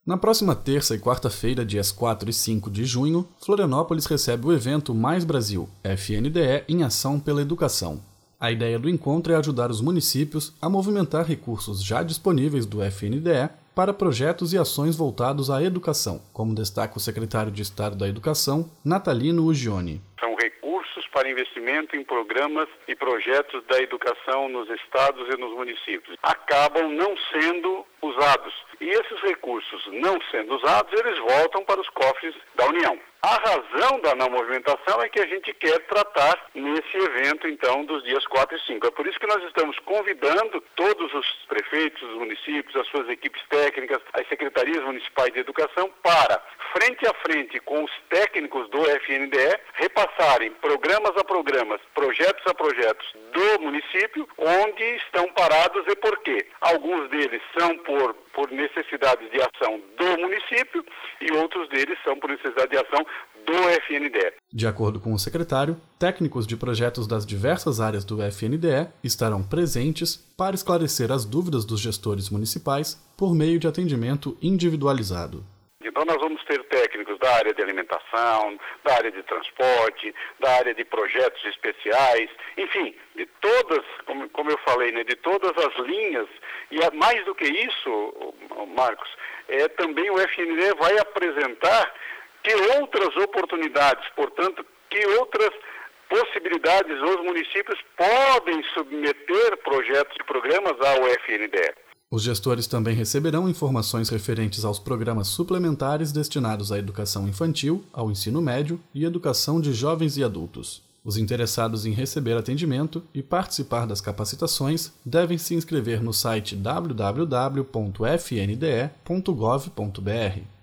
Na próxima terça e quarta-feira, dias 4 e 5 de junho, Florianópolis recebe o evento Mais Brasil, FNDE em Ação pela Educação. A ideia do encontro é ajudar os municípios a movimentar recursos já disponíveis do FNDE para projetos e ações voltados à educação, como destaca o secretário de Estado da Educação, Natalino Uggioni. São recursos para investimento em programas e projetos da educação nos estados e nos municípios. Acabam não sendo usados. E esses recursos não sendo usados, eles voltam para os cofres da União. A razão da não movimentação é que a gente quer tratar nesse evento, então, dos dias 4 e 5. É por isso que nós estamos convidando todos os prefeitos, os municípios, as suas equipes técnicas, as secretarias municipais de educação, para, frente a frente com os técnicos do FNDE, repassarem programas a programas, projetos a projetos do município, onde estão parados e por quê. Alguns deles são por necessidades de ação do município e outros deles são por necessidade de ação do FNDE. De acordo com o secretário, técnicos de projetos das diversas áreas do FNDE estarão presentes para esclarecer as dúvidas dos gestores municipais por meio de atendimento individualizado. Então nós vamos ter técnicos da área de alimentação, da área de transporte, da área de projetos especiais, enfim, de todas, como eu falei, né, de todas as linhas. E mais do que isso, Marcos, também o FNDE vai apresentar que outras oportunidades, portanto, que outras possibilidades os municípios podem submeter projetos e programas ao FNDE. Os gestores também receberão informações referentes aos programas suplementares destinados à educação infantil, ao ensino médio e educação de jovens e adultos. Os interessados em receber atendimento e participar das capacitações devem se inscrever no site www.fnde.gov.br.